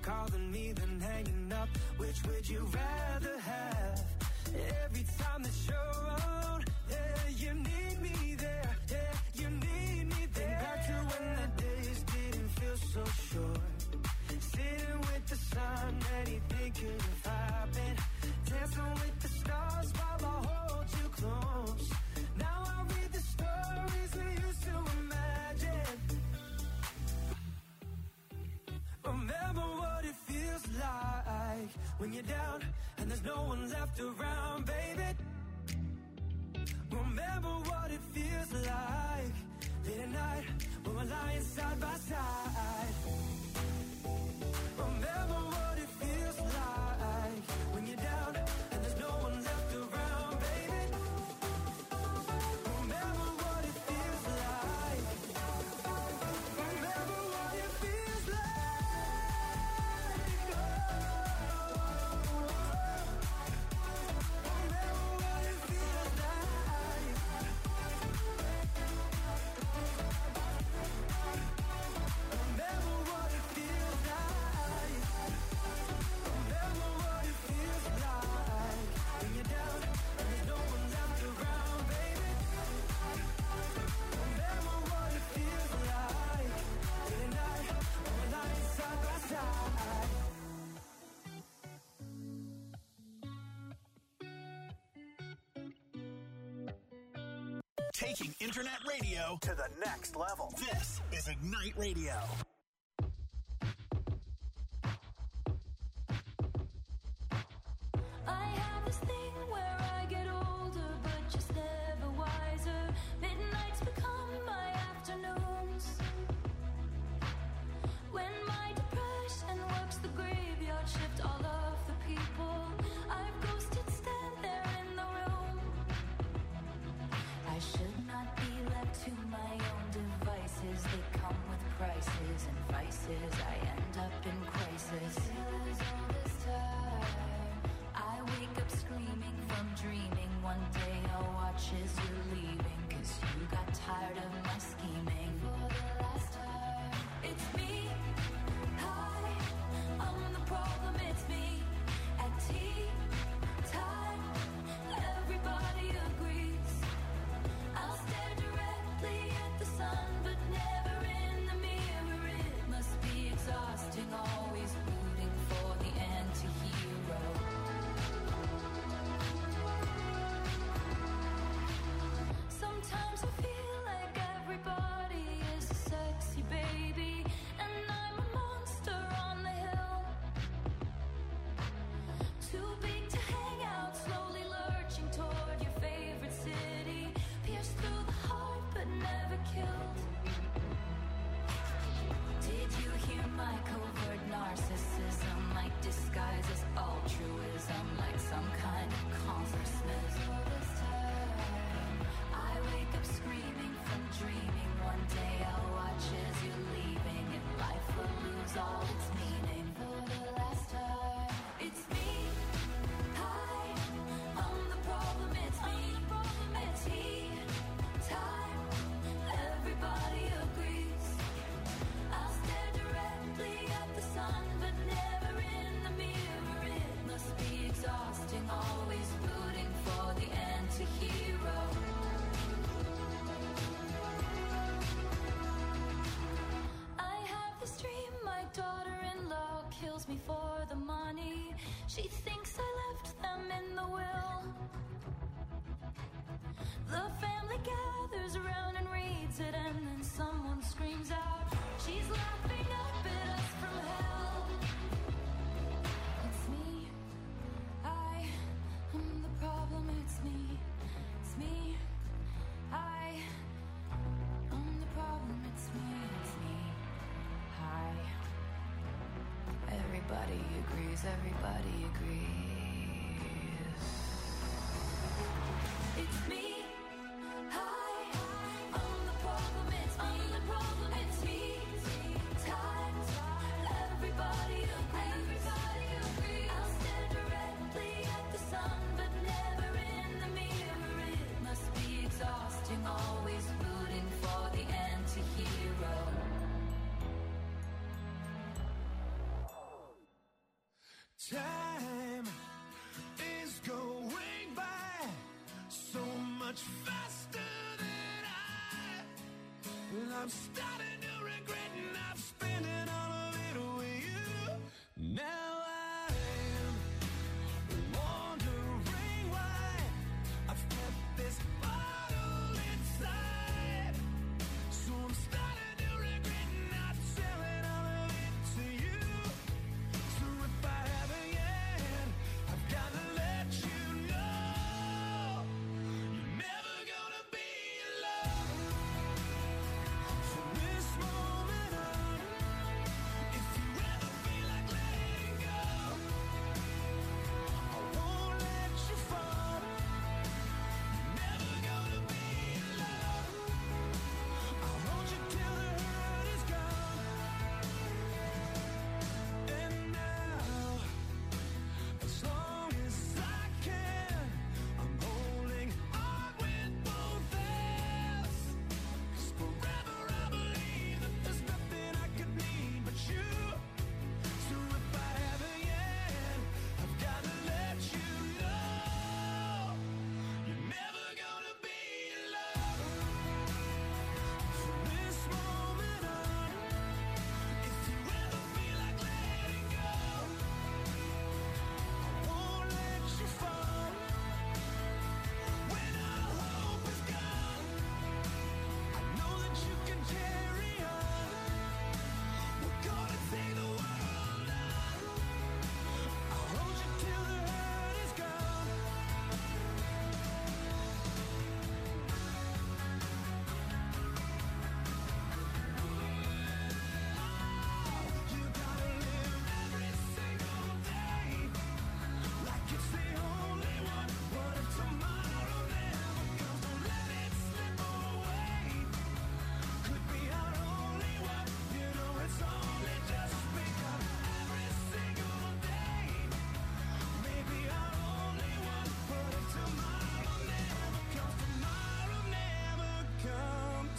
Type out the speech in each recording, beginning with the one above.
calling me than hanging up. Which would you rather have? Every time that you're around, yeah, you need me there, yeah, you need me there. Think back to when the days didn't feel so short. Sitting with the sun, anything could have happened. Dancing with the stars while I hold you close. Now I read the stories we used to imagine. Remember what it feels like when you're down and there's no one left around, baby. Remember what it feels like late at night when we're lying side by side. Remember what it feels like when you're down and there's no one left around, baby. Remember what it feels like. Remember what it feels like. Remember what it feels like. Remember what it feels like. Remember what it feels like when you're down and there's no one left around, baby. Remember what it feels like late at night when we're lying side by side. Taking internet radio to the next level. This is Ignite Radio. I have this thing where I get older, but just never wiser. Midnights become my afternoons. When my depression works the graveyard shift, all of the people I've ghosted stand there in the room. I should not be left to my own devices. They come with prices and vices. I end up in crisis. Feels all this time. I wake up screaming from dreaming. One day I'll watch as you're leaving, 'cause you got tired of my scheming. For the last time, it's me. Hi, I'm the problem, it's me. At tea time, everybody agrees. I'll stare directly at the sun, but never in the mirror. It must be exhausting, always rooting for the anti-hero. Sometimes I feel like everybody is a sexy baby, and I'm a monster on the hill. Too big to hang out, slowly lurching toward your favorite city. Pierced through the heart, but never killed. Did you hear my covert narcissism? Like disguise as altruism, like some kind of consciousness. All this time, I wake up screaming from dreaming. One day I'll watch as you're leaving, and life will lose all its meaning. For the last time, it's me. Hi, I'm the problem, it's me. At tea time, everybody agrees. I'll stare directly at the sun, but never in the mirror. It must be exhausting, always rooting for the anti-hero. I have this dream, my daughter-in-law kills me for the money. She thinks I left them in the will. The family gathers around and reads it, and then someone screams out, she's laughing up at us from hell. It's me. I am the problem, it's me. It's me. I am the problem, it's me. It's me. Hi. Everybody agrees, everybody agrees. It's me. Hi, I'm the problem, it's me. I'm the problem, it's me. Time, everybody agrees. I'll stare directly at the sun, but never in the mirror. It must be exhausting, always rooting for the anti-hero. Time is going by so much faster than I'm starting to regret, and I'm spending all of it with you. Now I'm wondering why I've kept this bottle inside. So I'm starting to regret not telling all of it to you. So if I haven't yet, I've got to let you know you're never gonna be alone. From this moment on, if you ever feel like letting go, I won't let you fall. You're never gonna be alone. I'll hold you till the hurt is gone. And now, as long as I can, I'm holding on with both hands. 'Cause forever I believe that there's nothing I could need but you. So if I haven't yet, I've got to let you know you're never gonna be alone. From this moment on, if you ever feel like letting go, I won't let you fall. When all hope is gone, I know that you can carry on. We're gonna take the world on. I'll hold you till the hurt is gone. You gotta live every single day like it's the only one. What if tomorrow never comes? Don't let it slip away. Could be our only one. You know it's only just begun. Every single day, maybe our only one. What if tomorrow never comes? Tomorrow never comes.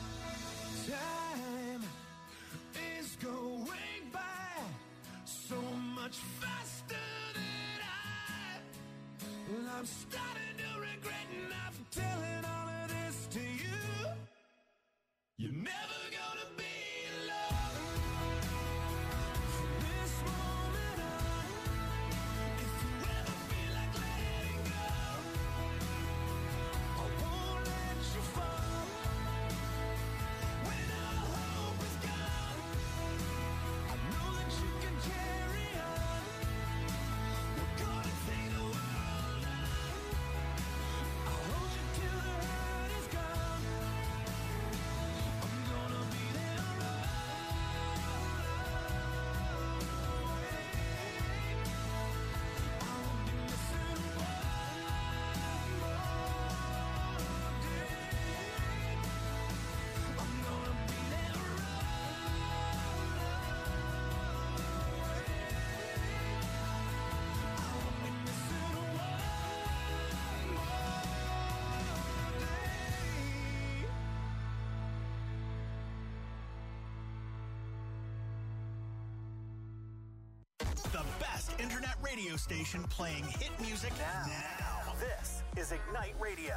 Time is going by so much faster than I'm starting to regret not telling all of this to you. You're never gonna be alone. From this moment on, if you ever feel like letting go, I won't let you fall. When all hope is gone, I know that you can carry on. We're gonna take the world on. I'll hold you till the hurt is gone. I'm gonna be there I won't be missing one more day. I'm gonna be there I won't be missing one more day. The best internet radio station playing hit music now. This is Ignite Radio.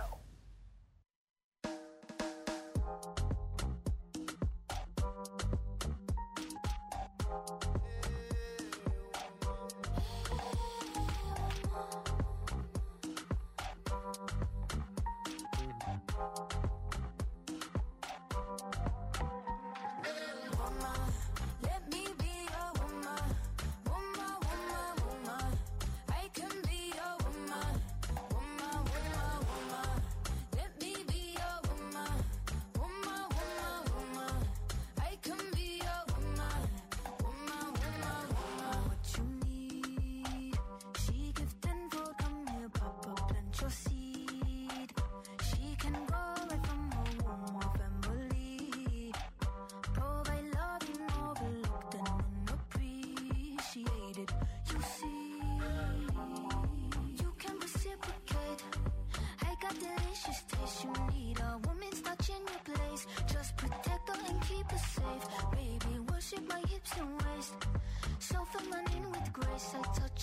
Let me be your woman, woman, woman, woman. I can be your woman, woman, woman, woman. Let me be your woman, woman, woman, woman. I can be your woman, woman, woman, woman. What you need, she give tenfold. Come here, Papa, plant your seed. She can go right from her womb or family. Provide love and overlooked and unappreciated. You see, you can reciprocate. I got delicious taste. You need a woman's touch in your place. Just protect her and keep her safe. Baby, worship my hips and waist. So feminine with grace. I touch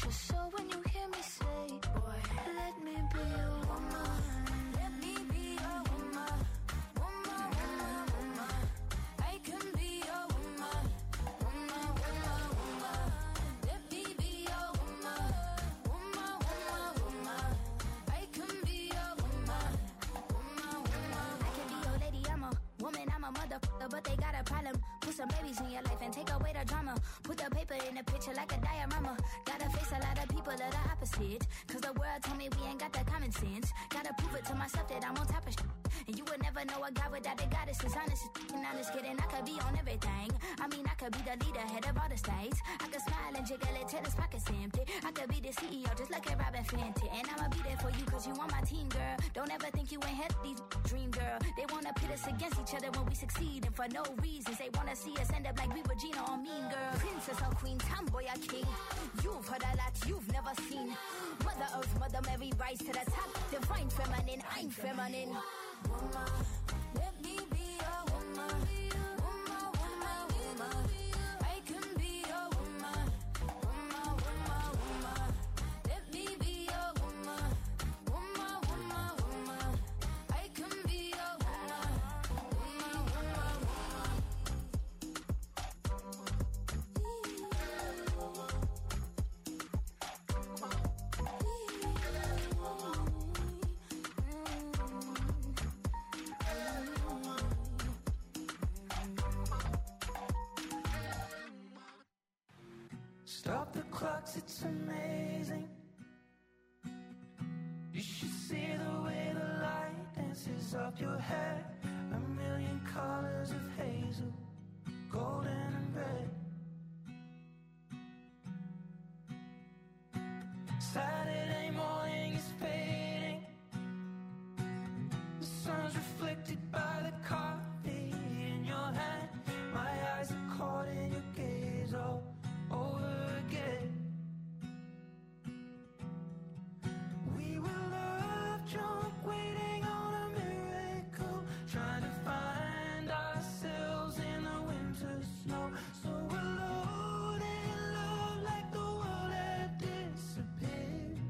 some babies in your life and take away the drama. Put the paper in the picture like a diorama. Gotta face a lot of people of the opposite. Cause the world told me we ain't got that common sense. Gotta prove it to myself that I'm on top of shit. And you would never know a guy without a goddess is honest. And I'm just kidding, I could be on everything. I mean, I could be the leader, head of all the states. I could smile and jiggle it till his pockets empty. I could be the CEO, just like a Robin Fenty. And I'ma be there for you cause you on my team, girl. Don't ever think you ain't had these dream, girl. They wanna pit us against each other when we succeed. And for no reasons, they wanna see us end up like we Regina or Mean Girl. Princess or queen, tomboy or king. You've heard a lot you've never seen. Mother Earth, Mother Mary, rise to the top. Divine feminine, I'm feminine. Woman, let me be a woman. Woman, woman, woman. I can be a woman. Woman, woman, woman. Let me be a woman. Woman, woman, woman. I can be a woman. Woman, woman, woman. Stop the clocks, it's amazing. You should see the way the light dances up your hair. A million colors of hazel, golden and red. Saturday morning is fading. The sun's reflected by the coffee in your hand. My eyes are caught in your gaze all over again. We were love drunk, waiting on a miracle, trying to find ourselves in the winter snow. So alone in love, like the world had disappeared.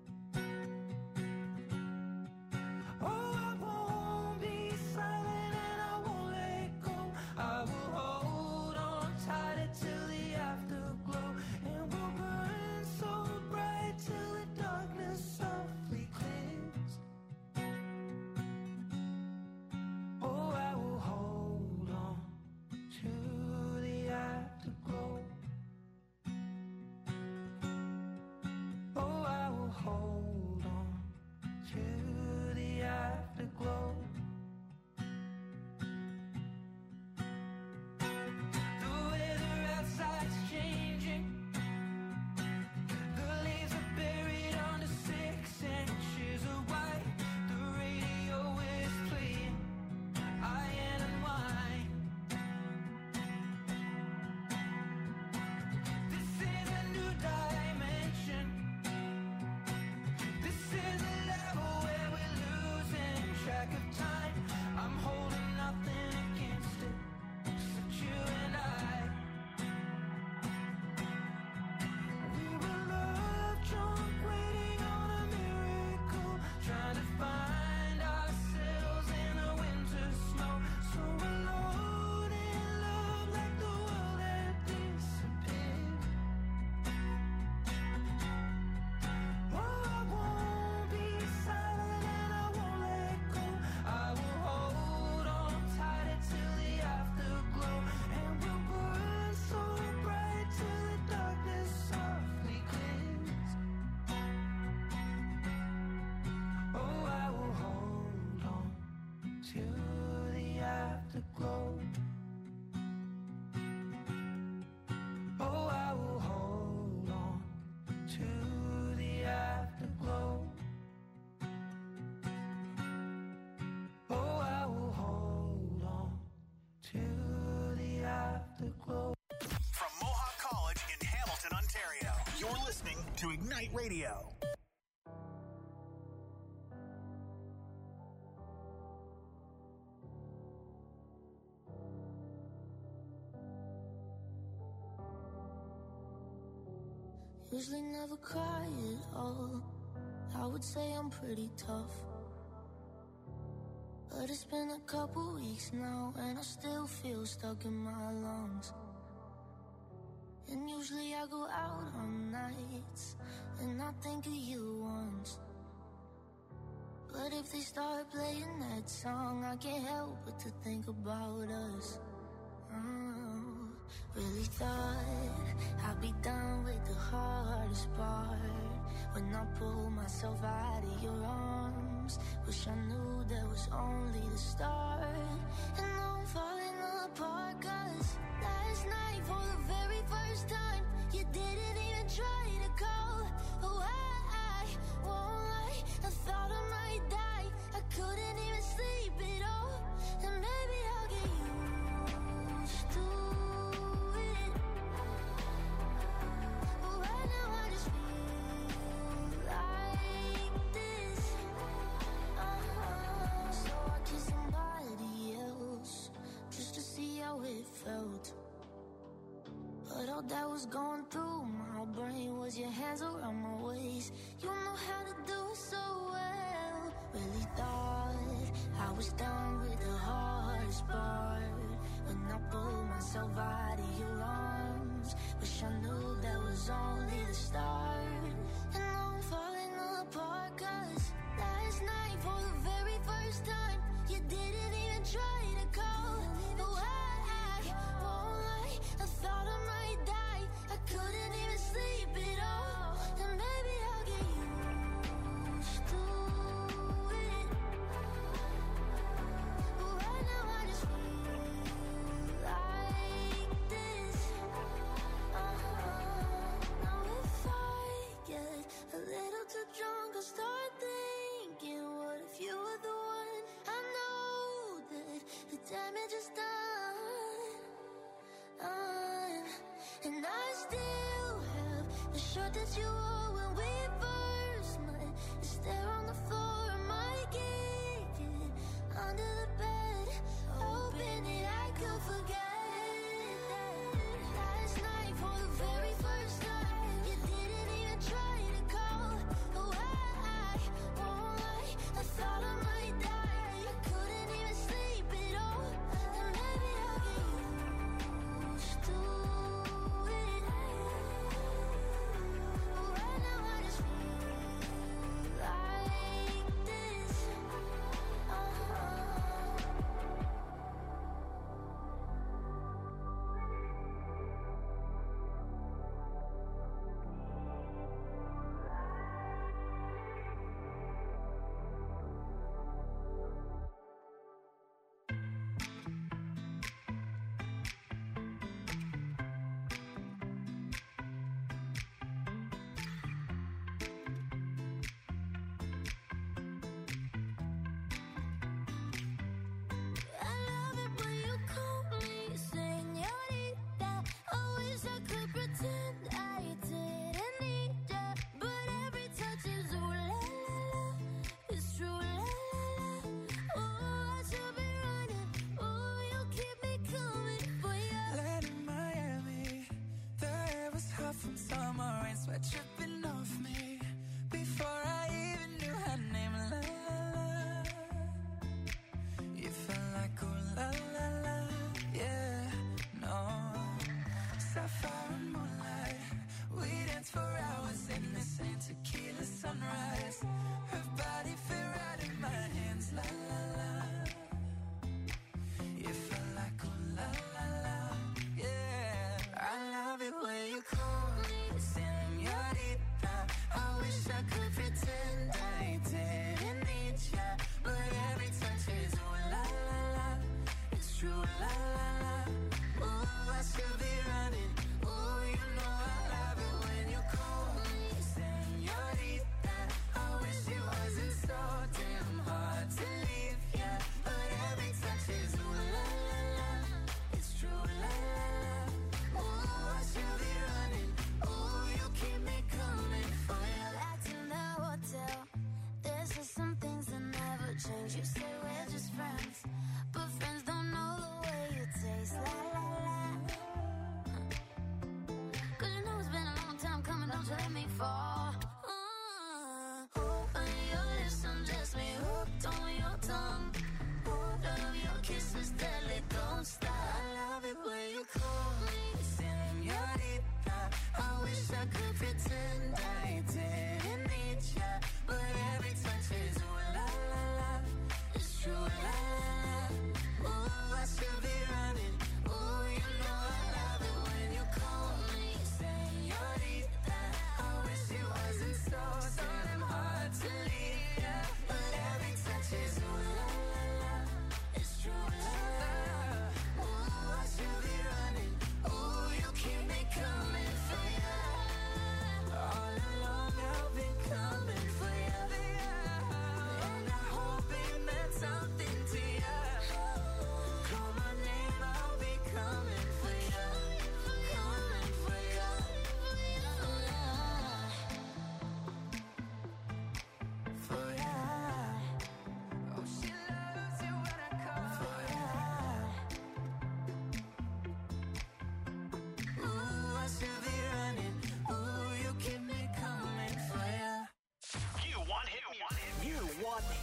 Oh, I won't be silent and I won't let go. I will hold on tighter till the afterglow, and we'll burn so bright till the darkness softly clears. Oh, I will hold on to the afterglow. Oh, I will hold on to the afterglow. The weather outside's changing. The leaves are buried under 6 inches of white. The radio is playing iron and wine. This is a new dimension. This is a level where we're losing track of time. I'm holding nothing against it, except you and I. We were love drunk, waiting on a miracle, trying to find ourselves in the winter snow. So alone in love, like the world had disappeared. Oh, I won't be silent and I won't let go. I will hold on tighter till the afterglow, and we'll burn so bright till the darkness softly clears. Oh, I will hold on to the afterglow. Oh, I will hold on to the afterglow. Oh, I will hold on to the afterglow. From Mohawk College in Hamilton, Ontario, you're listening to Ignite Radio. Usually never cry at all. I would say I'm pretty tough, but it's been a couple weeks now and I still feel stuck in my lungs. And usually I go out on nights and I think of you once, but if they start playing that song, I can't help but to think about us. Really thought I'd be done with the hardest part. When I pulled myself out of your arms, wish I knew that was only the start. And now I'm falling apart, 'cause last night for the very first time, you didn't even try to call. Oh, I won't lie, I thought I might die. I couldn't even sleep at all. And maybe I'll get used to it. But right now I just feel like this. So I kissed somebody else just to see how it felt. But all that was going through my brain was your hands around my waist. You know how to do it so well. Really thought I was done with the hardest part. When I pulled myself out of your arms, wish I knew that was only the start. And now I'm falling apart, 'cause last night for the very first time, you didn't even try to call. No, I won't lie, I thought I might die. I couldn't even sleep at all. And maybe I'll get used to it. But right now I just feel like this. Now if I get a little too drunk, I'll start thinking, what if you were the one? I know that the damage is done. And I still have the shirt that you wore when we first met. It's there on the floor, I might kick it under the bed, hoping that I could forget that last night for the very first time, you didn't even try to call. Oh, I won't lie, I thought I might die. I couldn't even sleep at all. And maybe I'll get used to it. But right now I just feel like this. I love it when you call me señorita. I wish I could pretend I didn't need ya, but every touch is ooh la la la. It's true la la la. Oh, I should be running. Oh, you keep me coming for ya. Land in Miami, the air was hot from summer rain, sweat dripping off me before I even knew her name. La la la, you felt like ooh la la la, yeah, no. Sapphire and moonlight, we danced for hours in the same tequila sunrise. Her body fit right in my hands, la la la. You felt like ooh la la la, yeah. I love it when you call me señorita. I wish I could pretend I didn't need ya, but every touch is ooh la la la. It's true la la la. Ooh, I should be running. Ooh, you know I love it when you call me señorita. I wish it wasn't so damn hard to leave ya, but every touch is ooh la la la. It's true la la la. Ooh, I should be running. Ooh, you keep me coming for ya. Back in the hotel, there's just some things that never change. You say we're just friends, but friends don't know the way you taste. La la la. 'Cause you know it's been a long time coming, don't you let me fall. On your lips, undress me, hooked on your tongue. Love your kisses, deadly, don't stop. I love it when you call me señorita. I wish I could pretend I didn't need ya, but every touch is ooh la la la. It's true la la la. Ooh, I should be running. Ooh, you know I love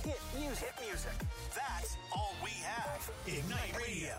hit music. Hit music. That's all we have. Ignite Radio.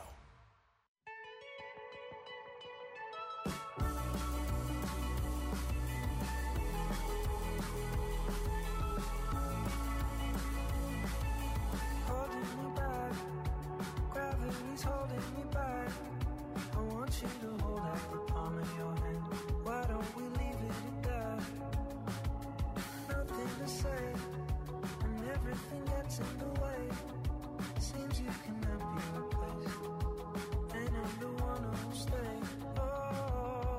Holding me back, gravity's holding me back. I want you to hold out the palm of your hand. Why don't we leave it at that? Nothing to say, and everything gets in the way. Seems you cannot be replaced, and I'm the one who'll stay. Oh,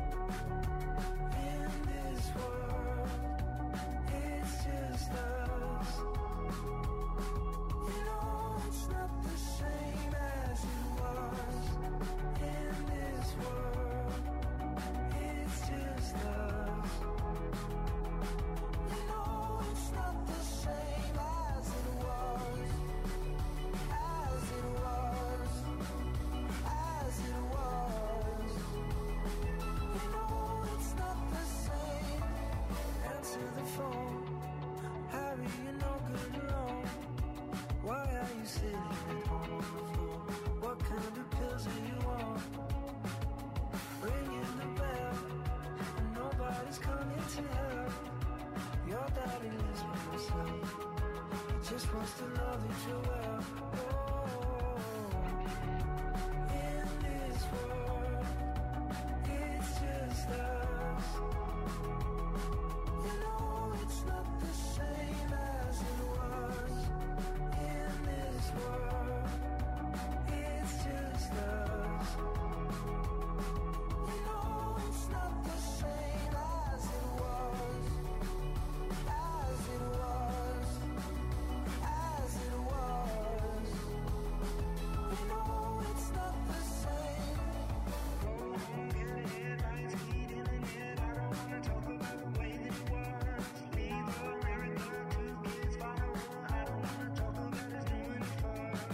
in this world, it's just us. You know it's not the same as it was. In this world, it's just us. You know it's not the same as it was. As it was. As it was. You know it's not the same. Answer the phone. Harry, you're no good alone. Why are you sitting at home on the floor? What kind of pills are you on? Ringing the bell, and nobody's coming to help. Your daddy lives by himself. He just wants to know that you're well. Oh, in this world, it's just us. You know it's not the same as it was. In this world, it's just us. You know it's not the same as it was. As it was. As it was. You know it's not the same. Get it, lights heat in the net. I don't wanna talk about the way that it was. Leave the America, 2 kids, father one. I don't wanna talk about us doing it first.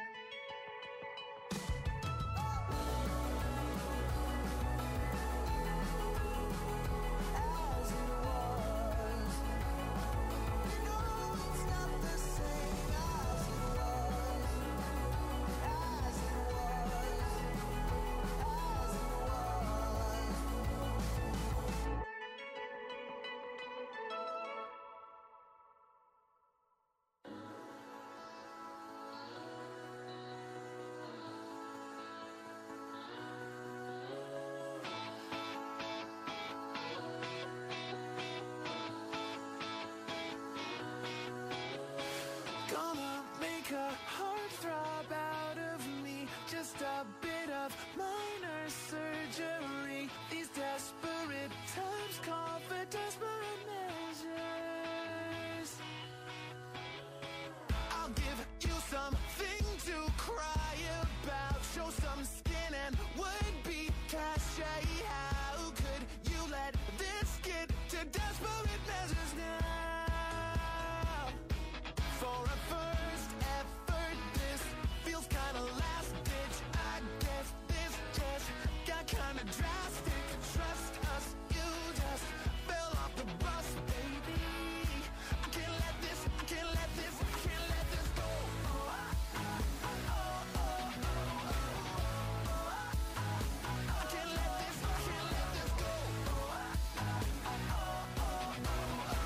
As it was. You know it's not the same as it was. As it was. As it was. Gonna make a heart throb out of me. Just a bit of minor surgery. These desperate times call for desperate measures. I'll give you something to cry about. Show some skin and would be cachet. How could you let this get to desperate measures now? For a first effort, this feels kinda last ditch. I guess this just got kinda drastic. Trust us, you just fell off the bus, baby. I can't let this, I can't let this, I can't let this go. I can't let this, I can't let this go.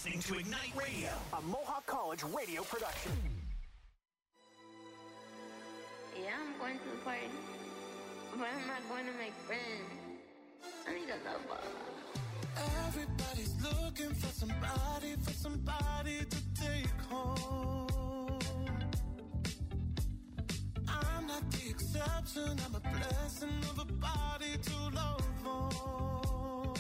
listening to Ignite Radio, a Mohawk College radio production. Yeah, I'm going to the party, but I'm not going to make friends. I need a lover. Everybody's looking for somebody to take home. I'm not the exception, I'm a blessing of a body to love on.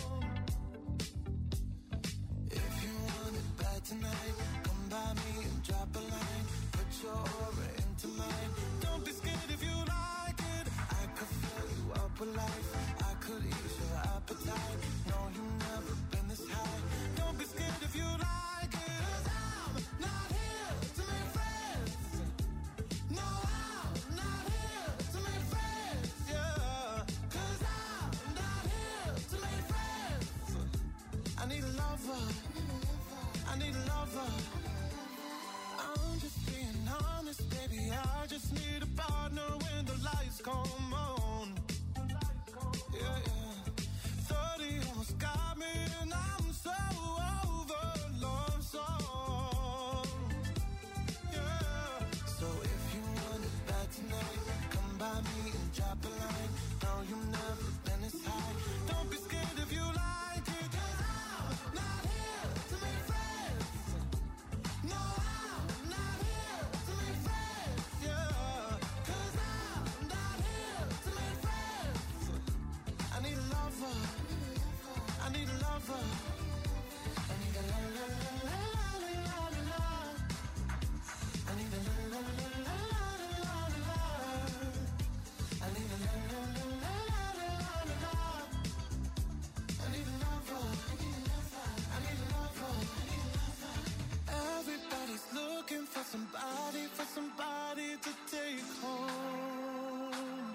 If you want it bad tonight, come by me and drop a line. Put your aura into mine. Don't be scared if you like it. I could fill you up with life. I could ease your appetite. No, you've never been this high. Don't be scared if you like it. 'Cause I'm not here to make friends. No, I'm not here to make friends. Yeah, 'cause I'm not here to make friends. I need a lover. I need a lover. I'm just being honest, baby. I just need a partner when the lights come on. Yeah, yeah. 30 almost got me, and I'm so over love song. Yeah. So if you want it bad tonight, come by me and drop a line. No, you've never been this high. Don't be scared if you like it. 'Cause I'm not here to make friends. No, I'm not here to make friends. Yeah. 'Cause I'm not here to make friends. I need a lover. I need a lover. I need a la la la la la la la. I need a la la la la la la la. I need a la la la la la la la. I need a lover. I need a lover. Everybody's looking for somebody to take home.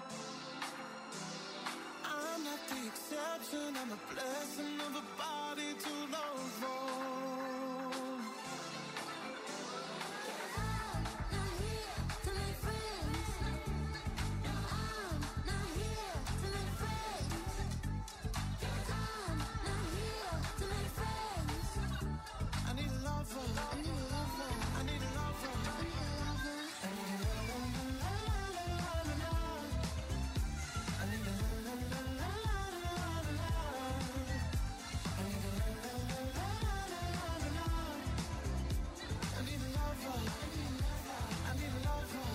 I'm not the exception, I'm a blessing of a body to love on. I'm not here to make friends. I'm not here to make friends. I'm not here to make friends. I need a lover. I need a lover. I need a lover. I need a lover. I need a la la la la la la la. I need a la la la la la la la. I need a la la la la la la la. I need a lover. I need a lover.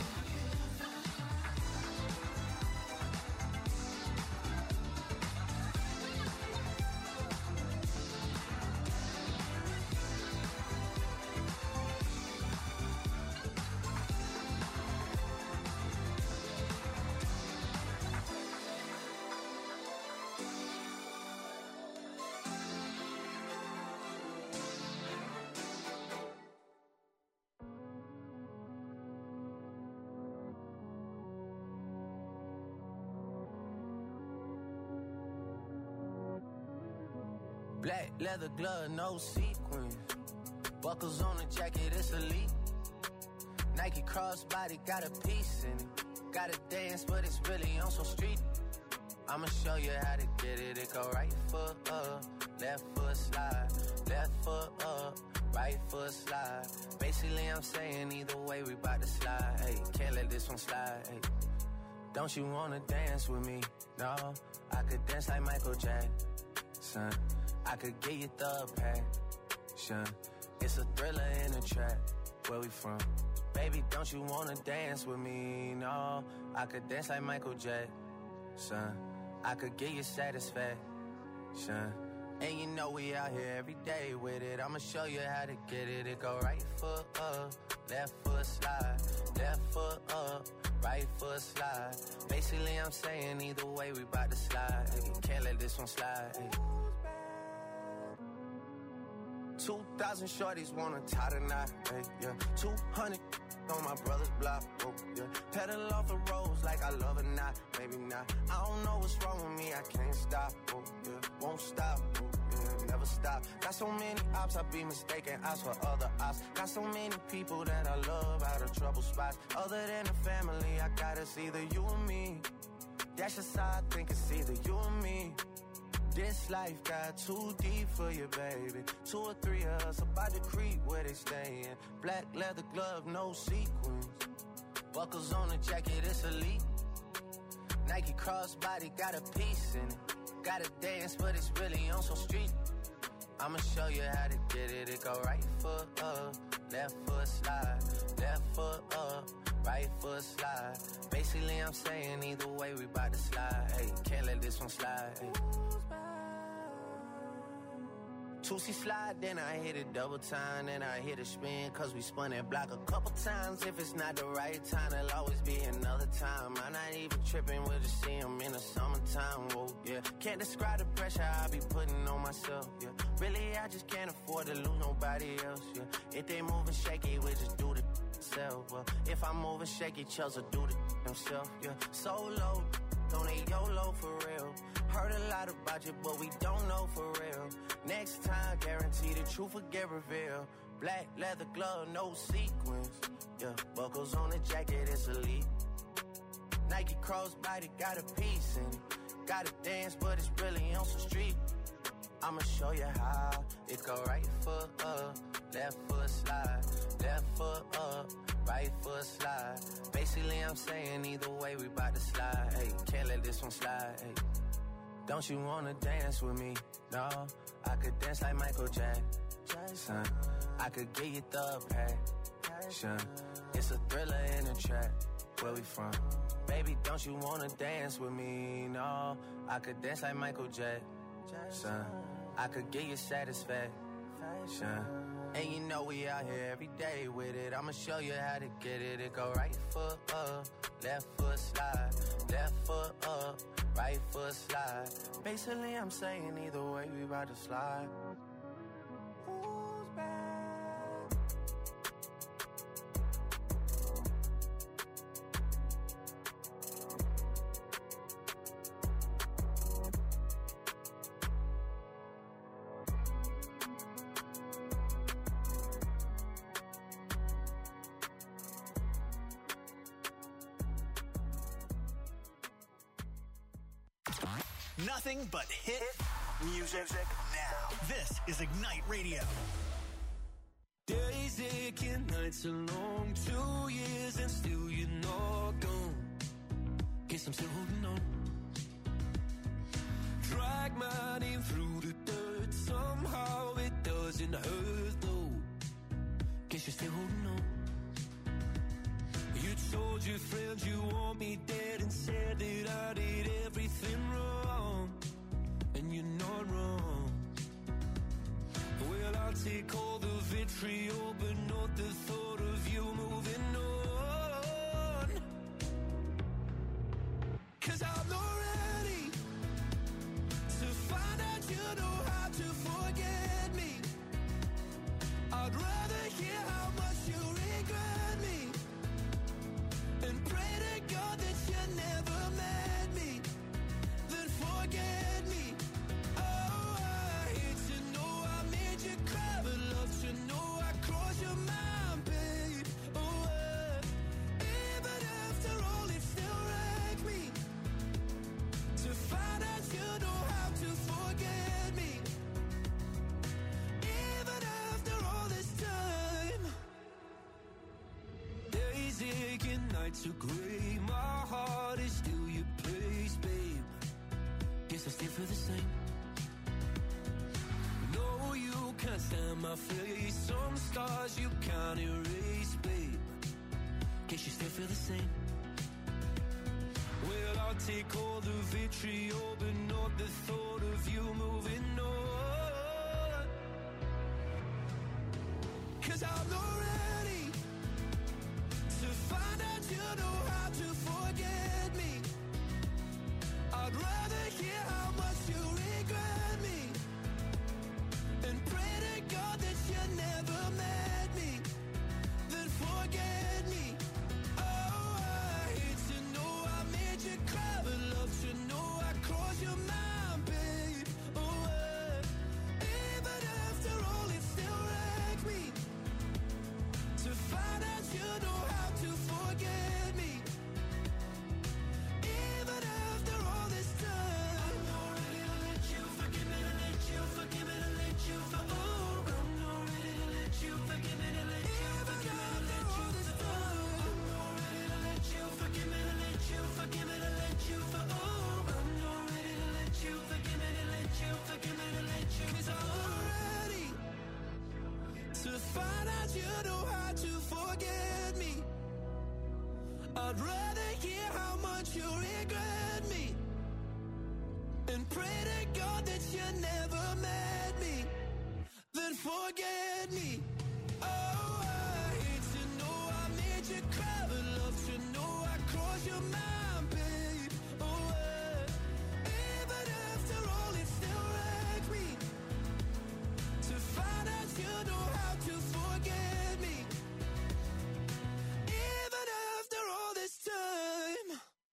Black leather glove, no sequins. Buckles on the jacket, it's elite. Nike crossbody, got a piece in it. Gotta dance, but it's really on some street. I'ma show you how to get it. It go right foot up, left foot slide. Left foot up, right foot slide. Basically, I'm saying either way, we bout to slide. Hey, can't let this one slide. Hey. Don't you wanna dance with me? No, I could dance like Michael Jackson. I could get you the passion. It's a thriller in a trap. Where we from? Baby, don't you wanna dance with me? No, I could dance like Michael Jackson. I could get you satisfaction. And you know we out here every day with it. I'ma show you how to get it. It go right foot up, left foot slide. Left foot up, right foot slide. Basically, I'm saying either way, we bout to slide. Hey, can't let this one slide. Hey. 2,000 shorties wanna tie the knot, hey, yeah. 200 on my brother's block, oh, yeah. Pedal off the roads like I love or not, maybe not. I don't know what's wrong with me, I can't stop, oh, yeah. Won't stop, oh, yeah. Never stop. Got so many ops, I be mistaken ops for other ops. Got so many people that I love out of trouble spots. Other than the family, I got it's either you or me. That's just how I think, it's either you or me. This life got too deep for you, baby. 2 or 3 of us about to creep where they stayin'. Black leather glove, no sequins. Buckles on the jacket, it's elite. Nike crossbody got a piece in it. Gotta dance, but it's really on some street. I'ma show you how to get it. It go right foot up, left foot slide, left foot up, right foot slide. Basically, I'm saying either way, we bout to slide. Hey, can't let this one slide. Hey. 2C slide, then I hit it double time, then I hit a spin, cause we spun that block a couple times. If it's not the right time, there'll always be another time. I'm not even tripping, we'll just see them in the summertime, whoa, yeah. Can't describe the pressure I be putting on myself, yeah. Really, I just can't afford to lose nobody else, yeah. If they moving shaky, we just do the self, well. If I'm moving shaky, Chelsea do the himself, yeah. Solo, don't ain't YOLO for real. Heard a lot about you, but we don't know for real. Next time, guarantee the truth will get revealed. Black leather glove, no sequins. Yeah, buckles on the jacket, it's elite. Nike crossbody got a piece in it. Gotta dance, but it's really on some street. I'ma show you how. It go right foot up, left foot slide, left foot up, right foot slide. Basically, I'm saying either way, we bout to slide. Hey, can't let this one slide. Hey. Don't you wanna dance with me? No, I could dance like Michael Jackson. I could get you the passion. It's a thriller in the track. Where we from? Baby, don't you wanna dance with me? No, I could dance like Michael Jackson. I could get you satisfaction. And you know we out here every day with it. I'ma show you how to get it. It go right foot up, left foot slide, left foot up, right foot slide. Basically, I'm saying either way, we about to slide. Who's back? Nothing but hit music now. This is Ignite Radio. Days aching, nights are long, 2 years and still you're not gone. Guess I'm still holding on. Drag my name through the dirt, somehow it doesn't hurt though. Guess you're still holding on. You told your friends you want me dead and said that I did everything wrong. And you're not wrong. Well, I'll take all the vitriol, but not the thought of you moving on. 'Cause I'm not ready to find out you know how to forget me. I'd rather hear how much you regret me and pray to God that you never met me, then forget me. Oh, I hate to know I made you cry, but love to know I crossed your mind, babe. Oh, even after all, it still wrecked me to find out you know how to forget me. Even after all this time, days aching, nights are gray, my heart is still your place, babe. Guess I still feel the same. No, you can't stand my face, some scars you can't erase, babe. Guess you still feel the same. Well, I'll take all the vitriol, but not the thought of you moving on. 'Cause I'm not ready to find out you know how to forget me. I'd rather hear how much you regret me and pray to God that you never met me, then forget me. Oh, I hate to know I made you cry, but love to know I crossed your mind, babe. Oh, even after all, it still wrecked me find out you know how to forget me. I'd rather hear how much you regret me and pray to God that you never met me, then forget me. Oh, I hate to know I made you cry, but love to know I crossed your mind, babe. Oh, even after all, it still wrecked me to find out you know how to forget me, even after all this time.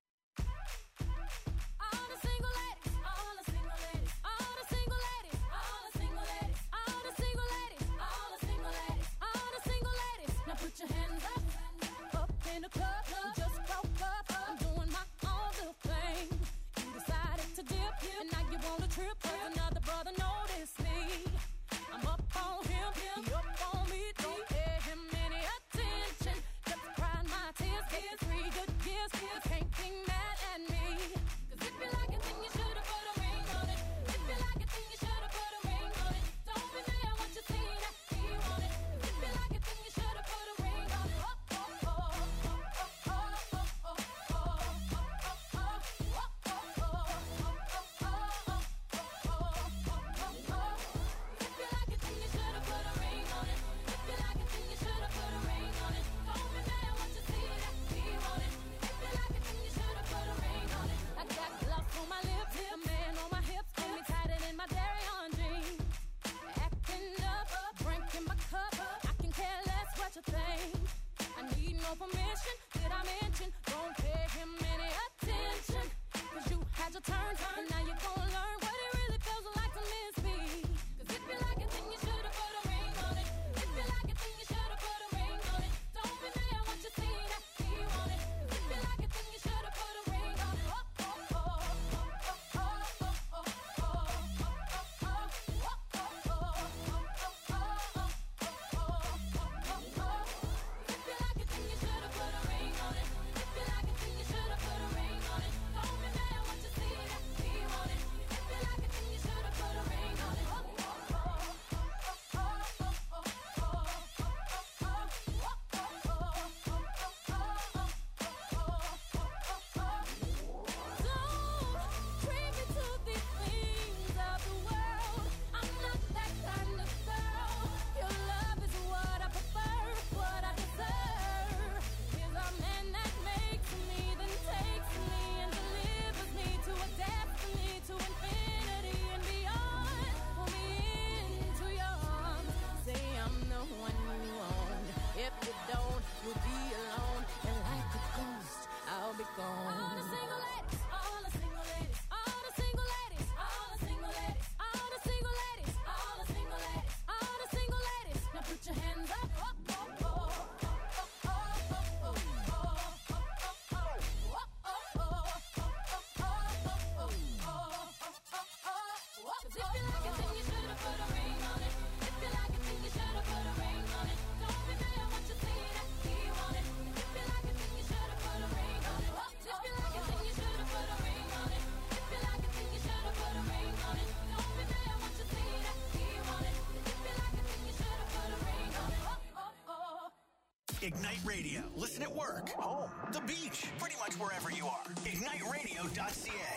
All the single ladies, all the single ladies, all the single ladies, all the single ladies, all the single ladies, all the single ladies, all the single ladies. Now put your hands up in the club. You just broke up. I'm doing my own little thing. You decided to dip, and now you want to trip. 'Cause another brother noticed me. I'm up on him, he up on me. Don't pay him any attention. Just crying my tears, getting 3 good years. You can't be mad at me. 'Cause if you like it, then you should've put a ring on it. If you like it, then you should've put a ring on it. Don't be mad what you see that he want it. If you like it, then you should've put a ring on it. Oh, oh, oh, oh, oh, oh, oh, oh, oh, oh, If you like it, then you should've put a ring on it. If you like it, then you should've put a ring on it. Don't be mad what you see that he want it. If you like it, then you should've put a ring on it. I got gloves on my lips, a man on my hips, got me tighter than my dairy on jeans. Acting up, drinking my cup. I can care less what you think. I need no permission. Did I mention? Don't pay him any attention. 'Cause you had your turn, and now you're gonna learn what it really feels like to miss me. 'Cause if you like it, then you should've put a ring on it. If you like it, then you should've put a ring on it. Don't be mad what you see that he want it. If you like it, then you should've put a ring on it. Oh, oh, oh, oh, oh, oh, oh, oh, If you like it, then you should've put a ring on it. If you like it, then you should've put a ring on it. Don't be mad what you see that he want it. If you like it, then you should've put a ring on it. Don't bring me to these things of the world. I'm not that kind of girl. Your love is what I prefer, what I deserve. Here's a man that makes me, then takes me and delivers me to a destiny, to infinity and beyond. Pull me into your arms, say I'm the one you want. If you don't, you'll be alone, and like a ghost, I'll be gone. All the single ladies, all the single ladies, all the single ladies, all the single ladies, all the single ladies, all the single ladies, all the single ladies. Now put your hands up. If you like it, then you should've put a ring on it. If you like it, then you should've put a ring on it. Don't be mad what you see that he want it. If you like it, then you should've put a ring on it. If you like it, then you should've put a ring on it. If you like it, then you should've put a ring on it. Don't be mad what you see that he want it. If you like it, then you should've put a ring on it. Ignite Radio. Listen at work, home, the beach, pretty much wherever you are. IgniteRadio.ca.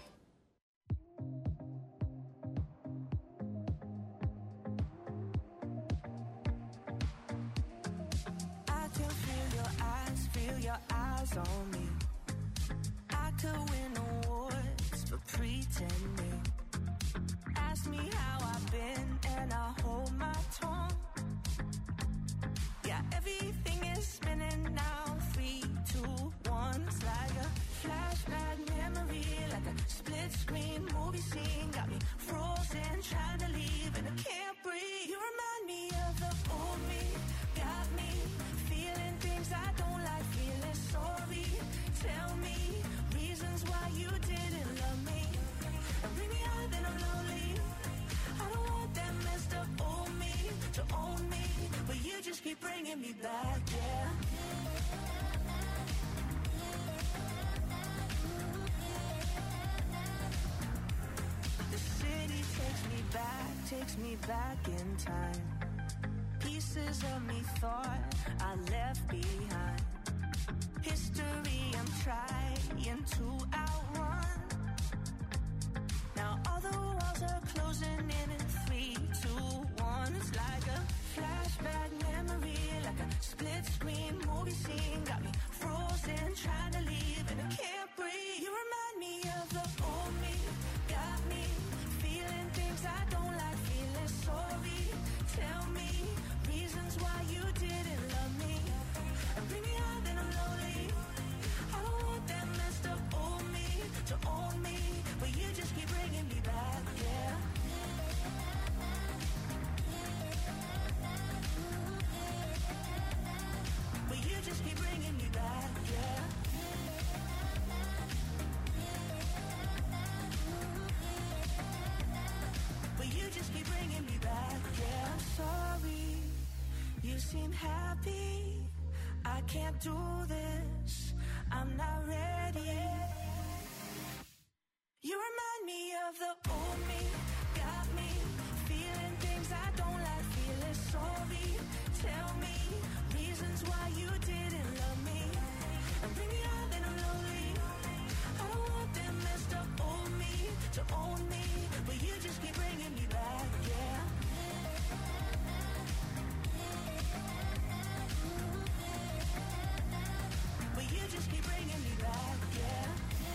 I can feel your eyes on me. I could win awards for pretending. Ask me how I've been and I hold my tongue. Yeah, everything is spinning now. 3, 2, 1. It's like a flashback memory, like a split screen movie scene. Got me frozen, trying to leave and I can't breathe. You remind me of the old me. Got me feeling things I don't like, feeling sorry. Tell me reasons why you didn't love me. And bring me out, then I'm lonely. I don't want that messed up old me to own me, but you just keep bringing me back, yeah. The city takes me back in time. Piece pieces of me thought I left behind. History I'm trying to outrun. Now all the walls are closing in 3, 2, 1. It's like a flashback memory, like a split screen movie scene. Got me frozen, trying to leave and I can't breathe. You remind me of the old me, got me feeling things I don't like, feeling sorry. Tell me reasons why you didn't love me, and bring me out then I'm lonely. I don't want that messed up old me to own me, but you just keep bringing me back, yeah. But you just keep bringing me back, yeah. But you just keep bringing me back, yeah. I'm sorry, you seem happy. I can't do this, I'm not ready. You remind me of the old me, got me feeling things I don't like, feeling sorry. Tell me reasons why you didn't love me, and bring me out then I'm lonely. I don't want that messed up old me to own me, but you just keep bringing me back, yeah. But you just keep bringing me back, yeah.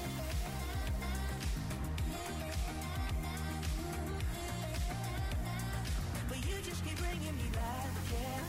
But you just keep bringing me back, yeah.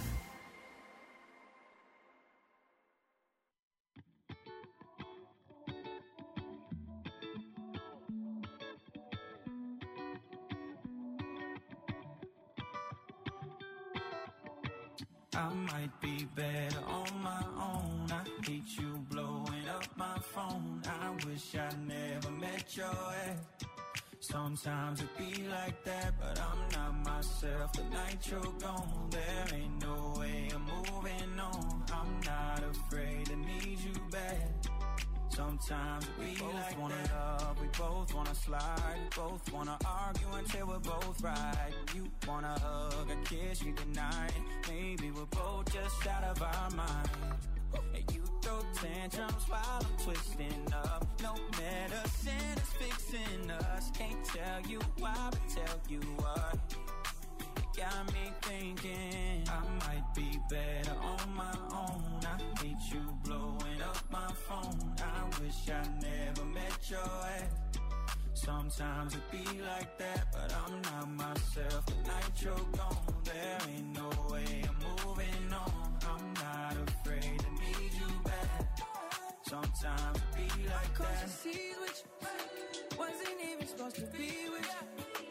I might be better on my own. I hate you blowing up my phone. I wish I never met your ex. Sometimes it be like that, but I'm not myself. The night you're gone, there ain't no way I'm moving on. I'm not afraid to need you back. Sometimes we both like wanna that. Love, we both wanna slide, we both wanna argue until we're both right. You wanna hug, a kiss, you goodnight. Maybe we're both just out of our mind. And you throw tantrums while I'm twisting up. No medicine is fixing us. Can't tell you why, but tell you what. It got me thinking I might be better on my own. I hate you blowing up my phone. I wish I never met your ex. Sometimes it be like that, but I'm not myself. The night you're gone, there ain't no way I'm moving on. I'm not afraid to need you back. Sometimes it be like that. Cause with you, wasn't even supposed to be with you.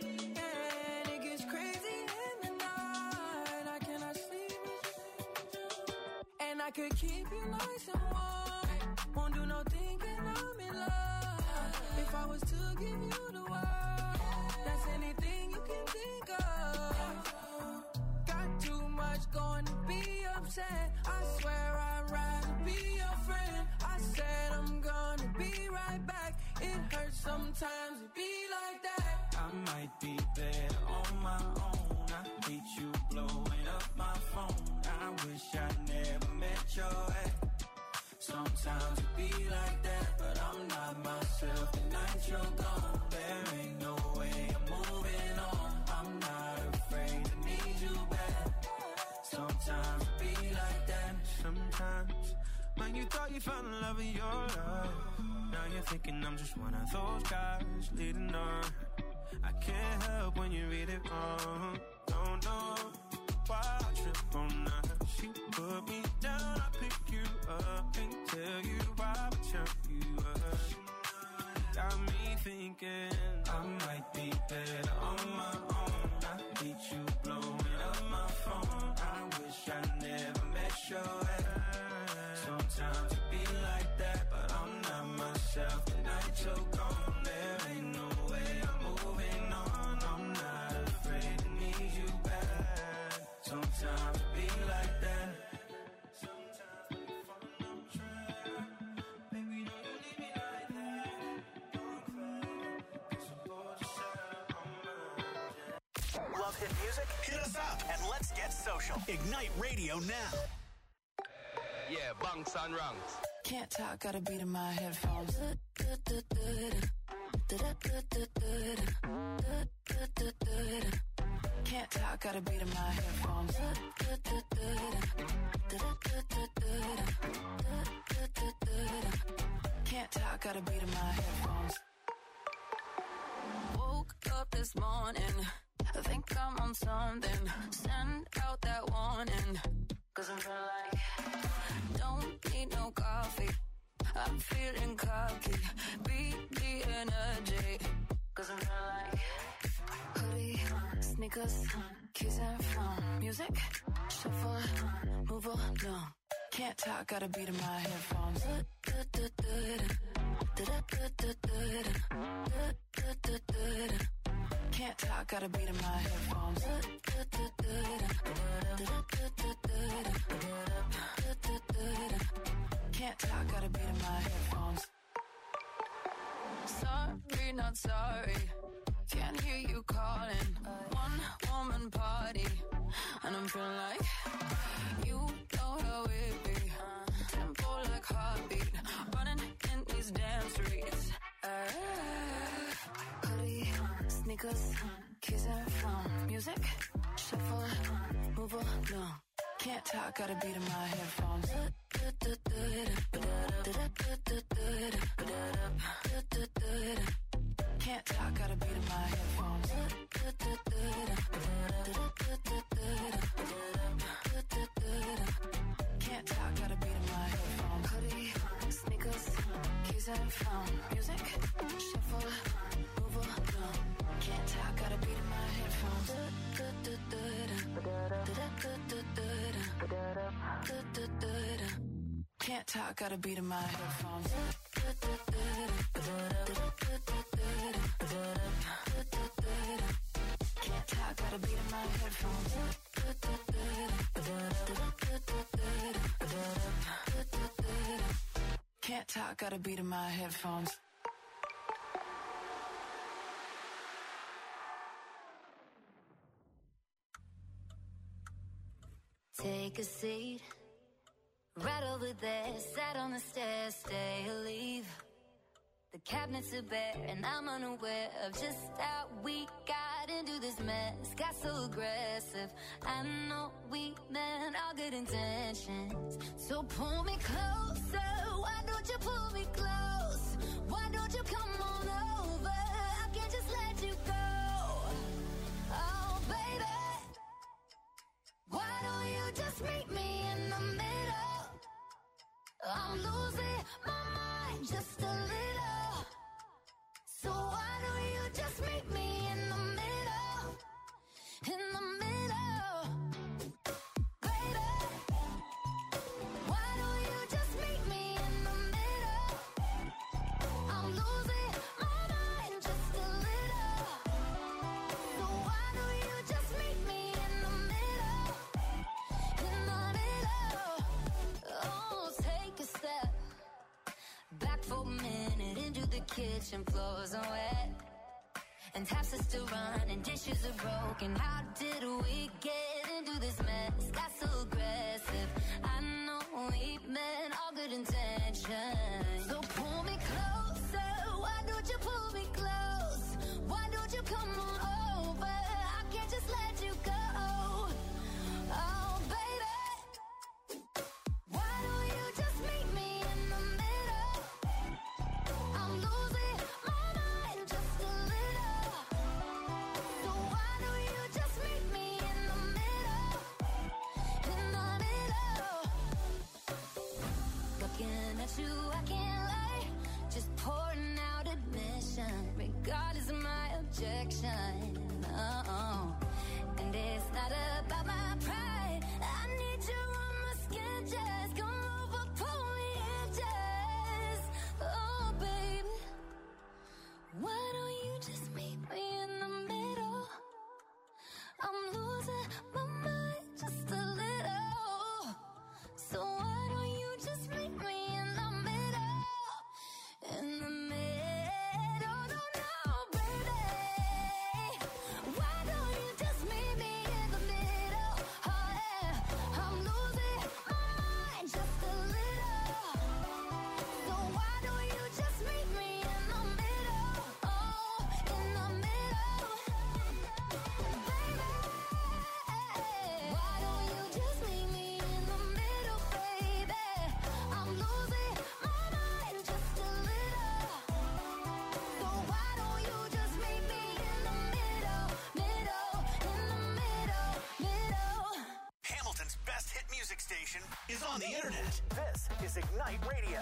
And it gets crazy in the night. I cannot sleep with you. And I could keep you nice and warm. Won't do no thinking I'm in love. If I was to give you the world, that's anything you can think of. Got too much going to be upset. I swear I'd rather be your friend. I said I'm gonna be right back. It hurts sometimes to be like that. I might be better on my own. I hate you blowing up my phone. I wish I never met your ex. Sometimes it be like that, but I'm not myself. The night you're gone, there ain't no way I'm moving on. I'm not afraid to need you back. Sometimes it be like that. Sometimes, man, you thought you found the love of your life. Now you're thinking I'm just one of those guys leading on. I can't help when you read it wrong. Don't know why I trip on that. She put me down, I pick you up. Can't tell you why, but tell you up. Got me thinking I might be better on my own. I hate you blowing up my phone. I wish I never met your ex. Sometimes it be like that, but I'm not myself. The night you're gone, there ain't no way I'm moving on. I'm not afraid to need you back. Sometimes it be like that. Sometimes we fall on track. Baby, don't you leave me like that. Don't cry, 'cause I'm bored yourself on my Love hit music? Hit us up and let's get social. Ignite Radio now. Yeah, bunks and ranks. Can't talk, got a beat in my headphones. Can't talk, got a beat in my headphones. Can't talk, got a beat in my headphones. Woke up this morning, I think I'm on something. Send out that warning, 'cause I'm feeling like don't need no coffee. I'm feeling cocky, beat the energy, 'cause I'm feeling like hoodie, sneakers, keys and phone, music, shuffle, move along. Can't talk, got a beat in my headphones. Can't talk, got a beat in my headphones. Can't talk, got a beat in my headphones. Sorry, not sorry. Can't hear you calling. One woman party, and I'm feeling like you know how it be. Tempo like heartbeat, running in these damn streets. Hoodie, sneakers, keys and phone, music, shuffle, move along. Can't talk, got a beat in my headphones. Can't talk, got a beat in my headphones. Can't talk, got a beat in my headphones. Hoodie, sneakers, keys and phone, music, shuffle, move along. Can't talk, got a beat in my headphones. Can't talk, got a beat in my headphones. Can't talk, got a beat in my headphones. Can't talk, got a beat in my headphones. Take a seat, right over there, sat on the stairs, stay or leave. The cabinets are bare and I'm unaware of just how we got into this mess. Got so aggressive, I know we meant all good intentions. So pull me closer, why don't you pull me close? Why don't you come on over, I can't just let you go. Oh baby, why don't you just meet me in the middle? I'm losing my mind just a little. So why don't you just meet me in the middle? In the middle. Baby, why don't you just meet me in the middle? I'm losing my mind just a little. So why don't you just meet me in the middle? In the middle. Oh, take a step back for a minute into the kitchen, floors are wet and taps are still running, dishes are broken. How did we get into this mess? Got so aggressive, I know we meant all good intentions. So pull me closer, why don't you pull me close? Why don't you come on over, I can't just let you go. Oh baby, why don't you just meet me in the middle? I'm losing my mind just a little. So why don't you just meet me in the middle? In the middle. Looking at you, I can't lie. on the internet. This is Ignite Radio.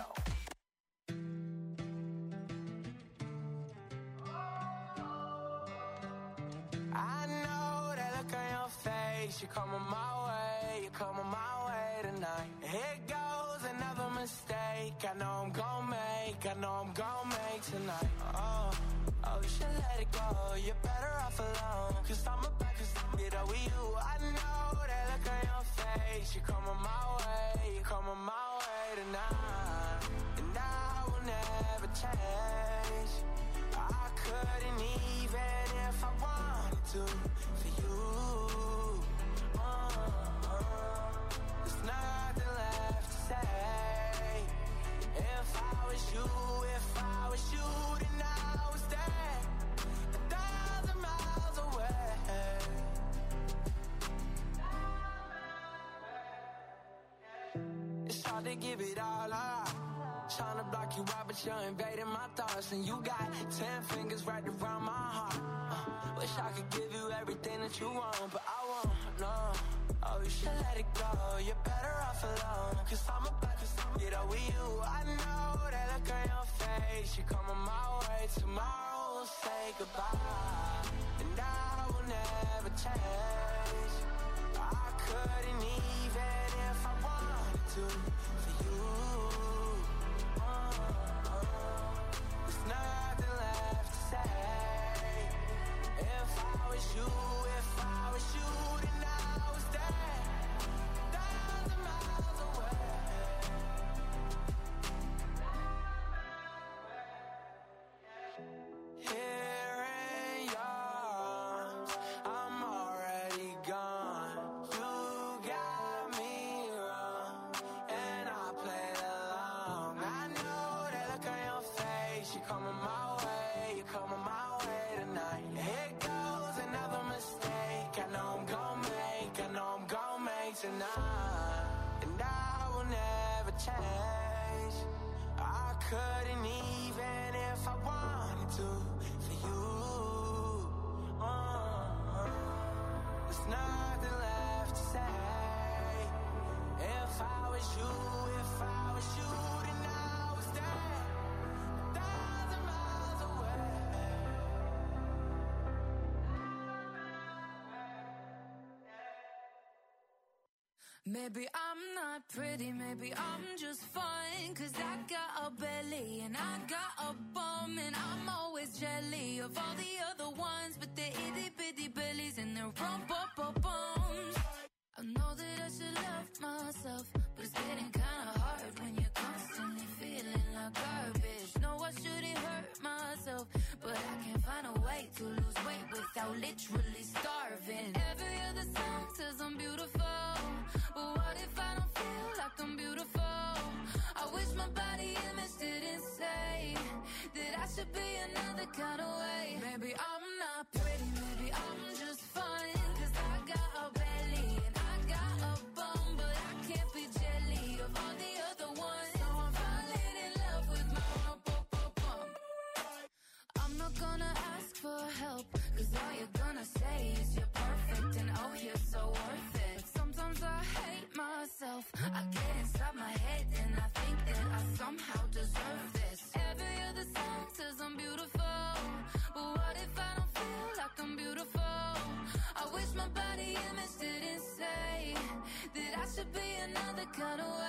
I know that look on your face. You're coming my way. You're coming my way tonight. Here goes another mistake. I know I'm gonna make. I know I'm gonna make tonight. Oh, you should let it go. You're better off alone. Cause I'm about to get over you. I know that look on your face. You're coming my way. You're coming my way tonight. And I will never change. I couldn't even if I wanted to for you. There's nothing left to say. If I was you, then I was there 1,000 miles away. It's hard to give it all up. Trying to block you out, but you're invading my thoughts. And you got 10 fingers right around my heart. Wish I could give you everything that you want, but I won't, no. Oh, you should let it go. You're better off alone. Cause I'm about to get over you. I know that look on your face. You're coming my way. Tomorrow we'll say goodbye. And I will never change. I couldn't even if I wanted to for you. There's nothing left to say. If I was you, then I was there 1,000 miles away. Here in yours, I'm already gone. You got me wrong, and I played along. I know that look on your face. You're coming my way. You're coming my way tonight. Here goes another mistake. I know I'm gonna make tonight. And I will never change. I couldn't even if I wanted to for you. There's nothing left to say. If I was you, then I was there 1,000 miles away. Maybe I'm not pretty, maybe I'm just fine. Cause I got a belly and I got a bum. And I'm always jelly of all the other ones. But they're itty bitty bellies and they're rump-up-bums. I know that I should love myself, but it's getting kinda hard when you're constantly feeling like garbage. No, I shouldn't hurt myself, but I can't find a way to lose weight without literally starving. Every other song says I'm beautiful, but what if I don't feel like I'm beautiful? I wish my body image didn't say that I should be another kind of way. Maybe I'm not pretty, maybe I'm just fine. Cause I got a belly and I got a bum, but I can't be jelly of all the other ones. So I'm falling in love with my rump-up-up-bum. I'm not gonna ask for help, cause all you're gonna say is you're perfect and oh you're so worth it. Sometimes I hate myself, I get inside my head and I think that I somehow deserve this. Every other song says I'm beautiful, but what if I don't feel like I'm beautiful? I wish my body image didn't say that I should be another kind of way.